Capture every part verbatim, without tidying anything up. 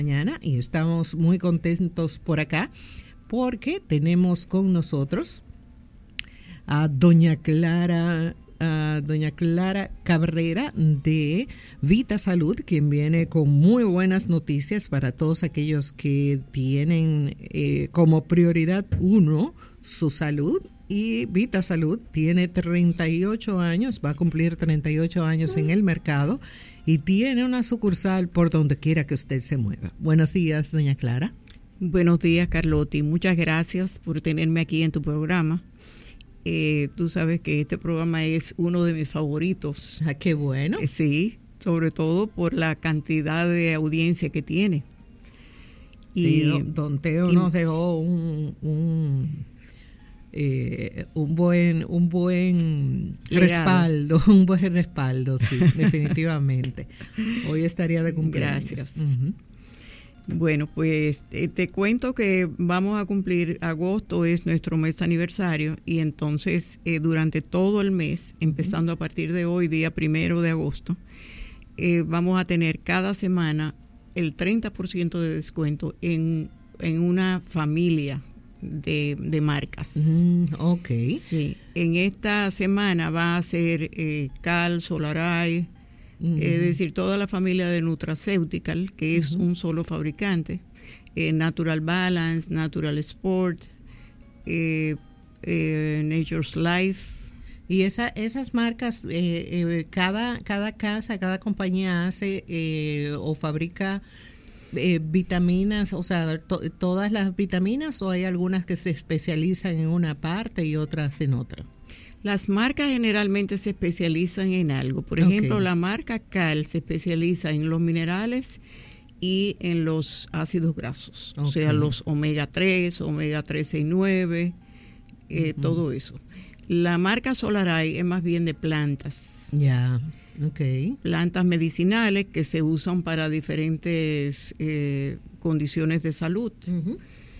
Mañana y estamos muy contentos por acá porque tenemos con nosotros a doña Clara, a doña Clara Cabrera de Vita Salud, quien viene con muy buenas noticias para todos aquellos que tienen eh, como prioridad uno su salud. Y Vita Salud tiene treinta y ocho años, va a cumplir treinta y ocho años en el mercado y tiene una sucursal por donde quiera que usted se mueva. Buenos días, doña Clara. Buenos días, Carlotti. Muchas gracias por tenerme aquí en tu programa. Eh, tú sabes que este programa es uno de mis favoritos. Ah, qué bueno. Eh, sí, sobre todo por la cantidad de audiencia que tiene. Y sí, don, don Teo y, nos dejó un... un Eh, un buen un buen respaldo, un buen respaldo, sí, definitivamente. Hoy estaría de cumpleaños. Gracias. Uh-huh. Bueno, pues te, te cuento que vamos a cumplir, agosto es nuestro mes aniversario y entonces eh, durante todo el mes, empezando uh-huh. a partir de hoy, día primero de agosto, eh, vamos a tener cada semana el treinta por ciento de descuento en, en una familia De, de marcas. Mm, ok. Sí. En esta semana va a ser eh, Cal, Solaray, mm. es decir, toda la familia de Nutraceutical, que es uh-huh. un solo fabricante, eh, Natural Balance, Natural Sport, eh, eh, Nature's Life. Y esa, esas marcas, eh, eh, cada, cada casa, cada compañía hace eh, o fabrica Eh, vitaminas, o sea, to, todas las vitaminas, o hay algunas que se especializan en una parte y otras en otra. Las marcas generalmente se especializan en algo. Por ejemplo, okay. la marca Cal se especializa en los minerales y en los ácidos grasos, okay. o sea, los omega tres, omega tres seis nueve, eh, uh-huh. todo eso. La marca Solaray es más bien de plantas. Ya. Yeah. Okay. Plantas medicinales que se usan para diferentes eh, condiciones de salud. Uh-huh.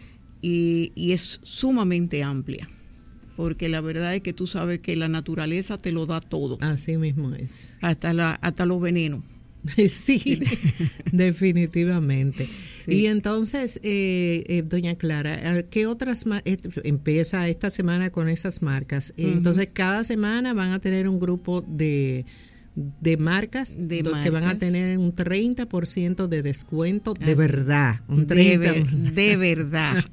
y, y es sumamente amplia, porque la verdad es que tú sabes que la naturaleza te lo da todo. Así mismo es. Hasta, la, hasta los venenos. Sí, definitivamente. Sí. Y entonces, eh, eh, doña Clara, ¿qué otras mar- eh, empieza esta semana con esas marcas? Uh-huh. Entonces, cada semana van a tener un grupo de... de marcas de que marcas. van a tener un treinta por ciento de descuento de verdad, un treinta por ciento. De, ver, de verdad.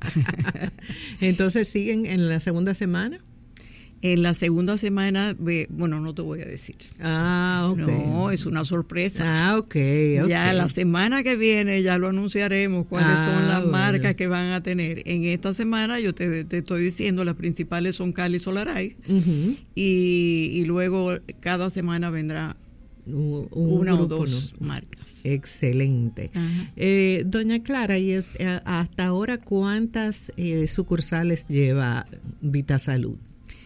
Entonces, ¿siguen en la segunda semana? En la segunda semana, bueno, no te voy a decir. Ah, ok. No, es una sorpresa. Ah, ok, ok. Ya la semana que viene ya lo anunciaremos cuáles ah, son las bueno. marcas que van a tener. En esta semana yo te, te estoy diciendo, las principales son Cal y Solaray. Uh-huh. Y, y luego cada semana vendrá un, un una grupo, o dos ¿no? marcas. Excelente. Eh, doña Clara, y es, hasta ahora, ¿cuántas eh, sucursales lleva Vita Salud?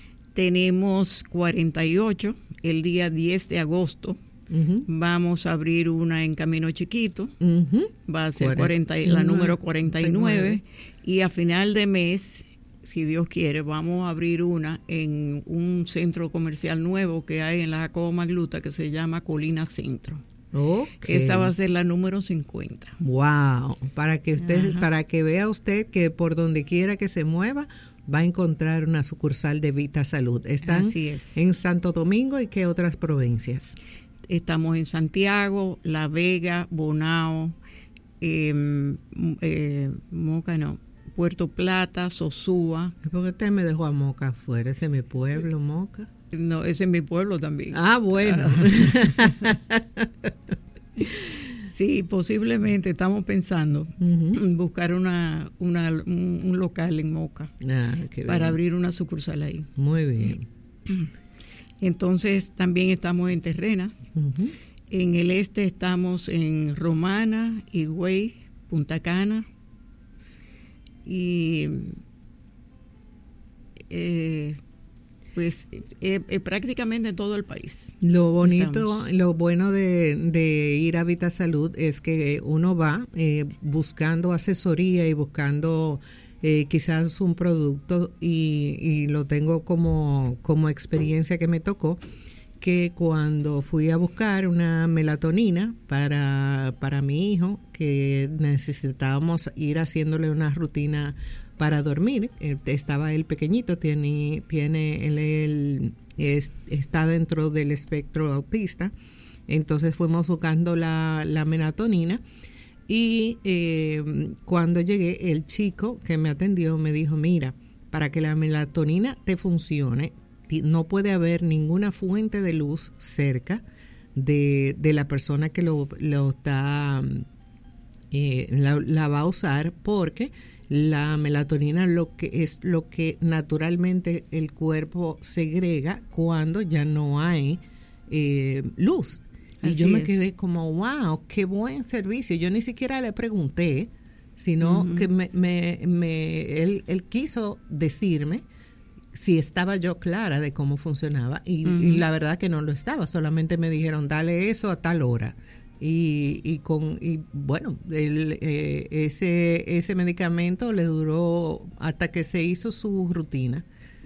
Tenemos cuarenta y ocho, el día diez de agosto uh-huh. vamos a abrir una en Camino Chiquito, uh-huh. va a ser cuarenta, la número cuarenta y nueve, y a final de mes, si Dios quiere, vamos a abrir una en un centro comercial nuevo que hay en la Jacobo Magluta que se llama Colina Centro. Okay. Esa va a ser la número cincuenta. Wow, para que usted, Ajá. para que vea usted que por donde quiera que se mueva va a encontrar una sucursal de Vita Salud. Están Así es. en Santo Domingo y qué otras provincias. Estamos en Santiago, La Vega, Bonao, eh, eh, Moca no, Puerto Plata, Sosúa. ¿Por qué usted me dejó a Moca afuera? ¿Ese es mi pueblo, Moca? No, ese es mi pueblo también. Ah, bueno. Sí, posiblemente estamos pensando uh-huh. buscar una, una un, un local en Moca ah, qué para bien. abrir una sucursal ahí. Muy bien. Entonces también estamos en Terrenas. Uh-huh. En el este estamos en Romana, Higüey, Punta Cana y eh, pues eh, eh, prácticamente en todo el país. Lo bonito, estamos. Lo bueno de, de ir a Vita Salud es que uno va eh, buscando asesoría y buscando eh, quizás un producto y, y lo tengo como, como experiencia que me tocó. que cuando fui a buscar una melatonina para, para mi hijo, que necesitábamos ir haciéndole una rutina para dormir, eh, estaba él pequeñito, tiene, tiene él, él es, está dentro del espectro autista, entonces fuimos buscando la, la melatonina y eh, cuando llegué, el chico que me atendió me dijo, mira, para que la melatonina te funcione, no puede haber ninguna fuente de luz cerca de, de la persona que lo, lo está eh, la, la va a usar, porque la melatonina lo que es lo que naturalmente el cuerpo segrega cuando ya no hay eh, luz. Y Así yo me es. quedé como, wow, qué buen servicio. Yo ni siquiera le pregunté, sino uh-huh. que me, me, me él, él quiso decirme si estaba yo clara de cómo funcionaba, y, uh-huh. y la verdad que no lo estaba, solamente me dijeron dale eso a tal hora y, y con y bueno el, eh, ese ese medicamento le duró hasta que se hizo su rutina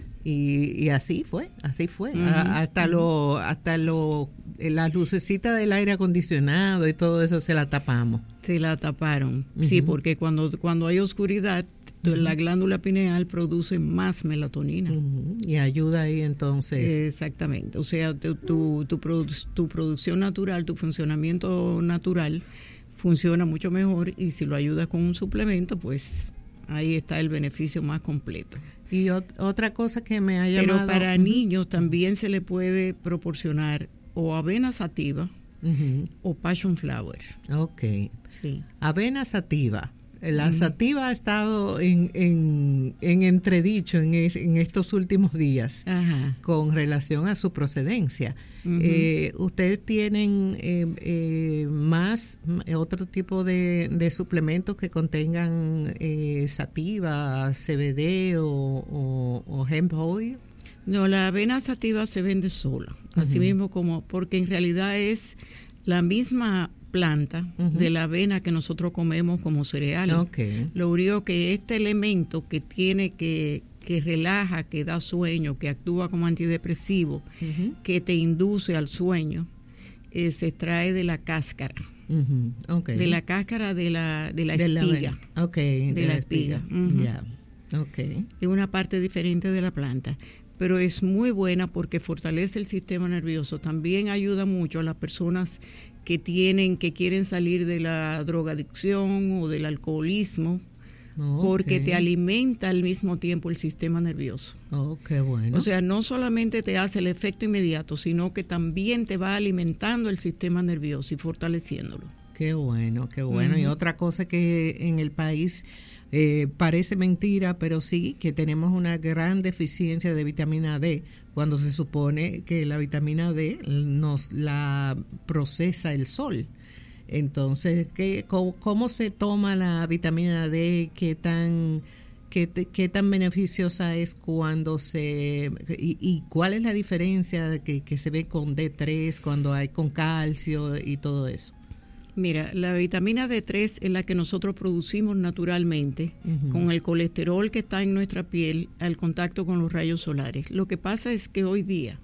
y, y así fue así fue uh-huh. a, hasta uh-huh. lo hasta lo las lucecitas del aire acondicionado y todo eso se la tapamos se la taparon uh-huh. sí, porque cuando cuando hay oscuridad la glándula pineal produce más melatonina. Uh-huh. Y ayuda ahí entonces. Exactamente. O sea, tu, tu, tu, produ- tu producción natural, tu funcionamiento natural funciona mucho mejor, y si lo ayudas con un suplemento, pues ahí está el beneficio más completo. Y ot- otra cosa que me ha llamado... Pero para uh-huh. niños también se le puede proporcionar o avena sativa uh-huh. o passion flower. Ok. Sí. Avena sativa. La sativa ha estado en, en, en entredicho en, en estos últimos días. Ajá. Con relación a su procedencia. Uh-huh. Eh, ¿Ustedes tienen eh, eh, más, otro tipo de, de suplementos que contengan eh, sativa, C B D o, o, o hemp oil? No, la avena sativa se vende sola, uh-huh. así mismo como, porque en realidad es la misma planta uh-huh. de la avena que nosotros comemos como cereal. Okay. Lo único que este elemento que tiene que, que relaja, que da sueño, que actúa como antidepresivo, uh-huh. que te induce al sueño, eh, se extrae de la cáscara. Uh-huh. Okay. De la cáscara de la, de la de espiga. La, okay, de, de la, la espiga. espiga. Uh-huh. Yeah. Okay. Es una parte diferente de la planta. Pero es muy buena porque fortalece el sistema nervioso. También ayuda mucho a las personas que tienen, que quieren salir de la drogadicción o del alcoholismo, okay. porque te alimenta al mismo tiempo el sistema nervioso. Oh, qué bueno. O sea, no solamente te hace el efecto inmediato, sino que también te va alimentando el sistema nervioso y fortaleciéndolo. Qué bueno, qué bueno. Uh-huh. Y otra cosa que en el país... Eh, parece mentira, pero sí que tenemos una gran deficiencia de vitamina D, cuando se supone que la vitamina D nos la procesa el sol. Entonces, ¿qué, cómo, cómo se toma la vitamina D? ¿Qué tan, qué, qué tan beneficiosa es cuando se... Y, y cuál es la diferencia que, que se ve con D tres cuando hay con calcio y todo eso? Mira, la vitamina D tres es la que nosotros producimos naturalmente uh-huh. con el colesterol que está en nuestra piel al contacto con los rayos solares. Lo que pasa es que hoy día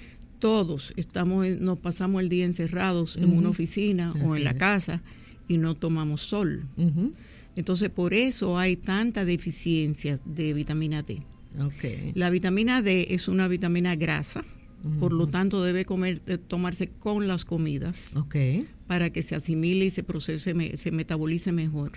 todos estamos, nos pasamos el día encerrados uh-huh. en una oficina Así o en la es. casa y no tomamos sol. Uh-huh. Entonces, por eso hay tanta deficiencia de vitamina D. Okay. La vitamina D es una vitamina grasa. Uh-huh. Por lo tanto, debe comer, tomarse con las comidas okay. para que se asimile y se procese, se metabolice mejor.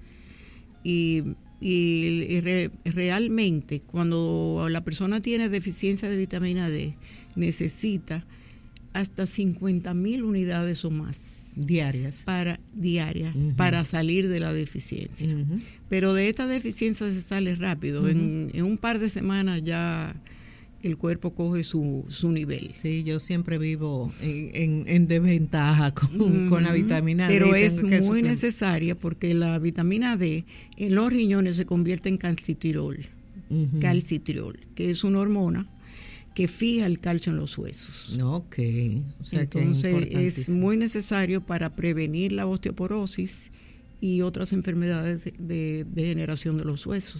Y, y, y re, realmente, cuando la persona tiene deficiencia de vitamina D, necesita hasta cincuenta mil unidades o más diarias para diarias uh-huh. para salir de la deficiencia. Uh-huh. Pero de esta deficiencia se sale rápido. Uh-huh. En, en un par de semanas ya el cuerpo coge su, su nivel. Sí, yo siempre vivo en, en, en desventaja con, uh-huh. con la vitamina D. Pero es muy suplir. necesaria porque la vitamina D en los riñones se convierte en calcitriol, uh-huh. calcitriol, que es una hormona que fija el calcio en los huesos. Ok. O sea, entonces es, es muy necesario para prevenir la osteoporosis y otras enfermedades de, de, de generación de los huesos.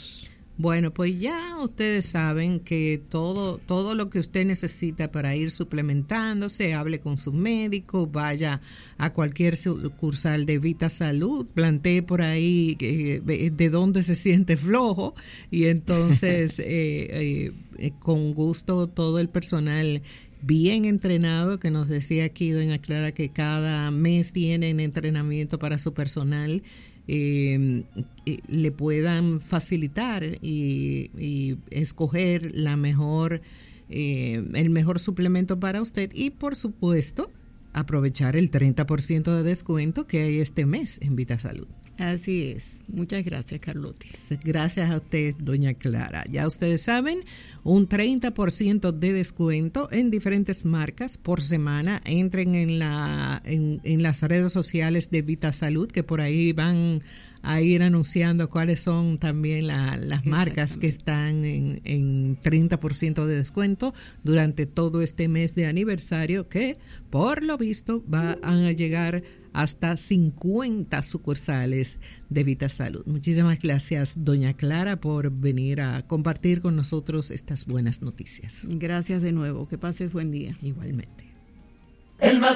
Bueno, pues ya ustedes saben que todo, todo lo que usted necesita para ir suplementándose, hable con su médico, vaya a cualquier sucursal de Vita Salud, plantee por ahí eh, de dónde se siente flojo y entonces eh, eh, con gusto todo el personal bien entrenado, que nos decía aquí doña Clara que cada mes tienen entrenamiento para su personal, Eh, eh, le puedan facilitar y, y escoger la mejor eh, el mejor suplemento para usted y por supuesto aprovechar el treinta por ciento de descuento que hay este mes en Vita Salud. Así es. Muchas gracias, Carlotis. Gracias a usted, doña Clara. Ya ustedes saben, un treinta por ciento de descuento en diferentes marcas por semana. Entren en la en, en las redes sociales de Vita Salud, que por ahí van a ir anunciando cuáles son también la, las marcas que están en, en treinta por ciento de descuento durante todo este mes de aniversario, que por lo visto va a llegar hasta cincuenta sucursales de Vita Salud. Muchísimas gracias, doña Clara, por venir a compartir con nosotros estas buenas noticias. Gracias de nuevo. Que pases buen día. Igualmente. El